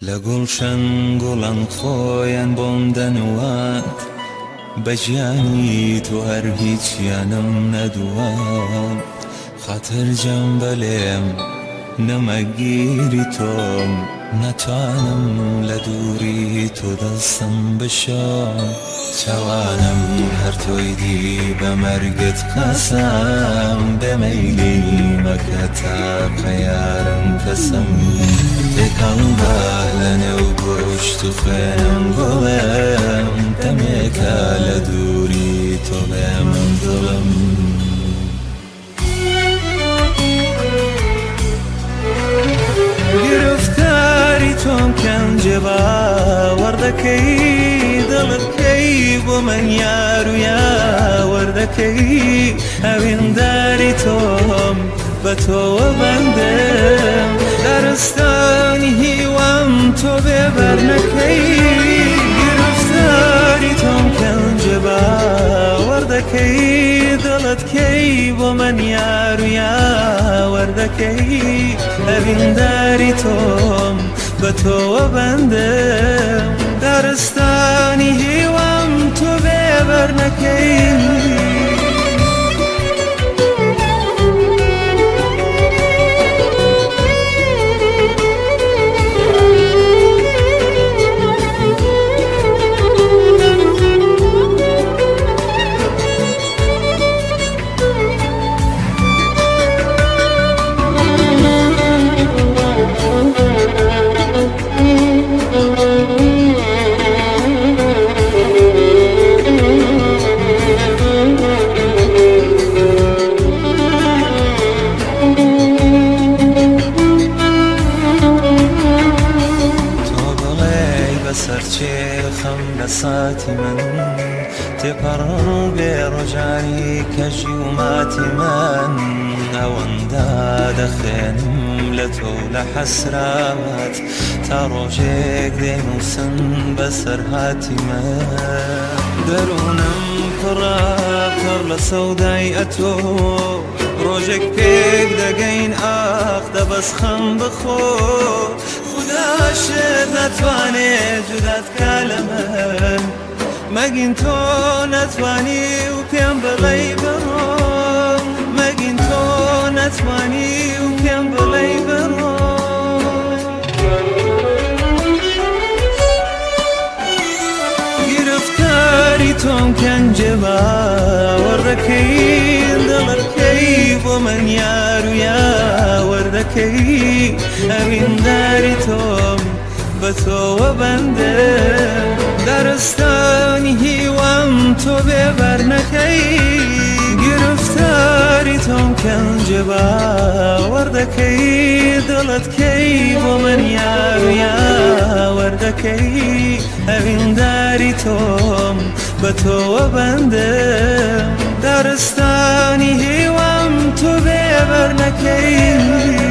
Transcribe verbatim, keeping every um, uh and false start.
لەگوڵشەن گوڵان خۆیان بۆم دەنوان بەژیانی تۆ هەر هیچیانم نەدووان خاترجەم بەلێم نەمەگیری تۆم نەتوانم لە دووری تۆ دەستم بشۆم چاوانم هەر تۆی دی بە مەرگت قەسەم بێمەیلی مەکە تاقە یارم کەسم تێکەڵ بە لەنێو گۆشت و خوێنم گوڵێم دەمێکە لە دووری تۆ بێ من دڵم گرفتاری تۆم کەنجێ باوەڕدەکەی دڵتکەی بۆ من یار و یاوەردەکەی ئەوینداری تۆم بە تۆوە بەندم دارستانی هیوام تۆ بێبەر نەکەی گرفتاری تۆم کەنجێ باوەڕدەکەی دڵتکەی بۆ من یار و یاوەردەکەی ئەوینداری تۆم بە تۆوە بەندم دارستانی هیوام تۆ بێبەر نەکەی سەرچێخەم لە ساتی من تێپەڕ بێ ڕۆژانی کەژی و ماتی من ئەوەندا دەخێنم لە تۆ لە حەسرات تا ڕۆژێک دێنووسن بەسەر هاتی من دەروونم پڕە پڕ لە سەودای ئەتۆ ڕۆژێک پێک دەگەین ئاخ دەبەسخەم بخۆ خوداشت نتوانێ جودات کا لە من مەگین تۆ نەتوانی و پێم بڵێی بڕۆم مەگین تۆ نەتوانی و پێم بڵێی بڕۆم گرفتاری تۆم کەنجێ باوەڕدەکەی دڵتکەی بۆ من یار و یاوەردەکەی ئەوینداری تۆم بە تۆوە بەندم دارستانی هیوام تۆ بێبەر نەکەی گرفتاری تۆم کەنجێ باوەڕدەکەی دڵتکەی بۆ من یار و یاوەردەکەی ئەوینداری تۆم بە تۆوە بەندم دارستانی هیوام تۆ بێبەر نەکەی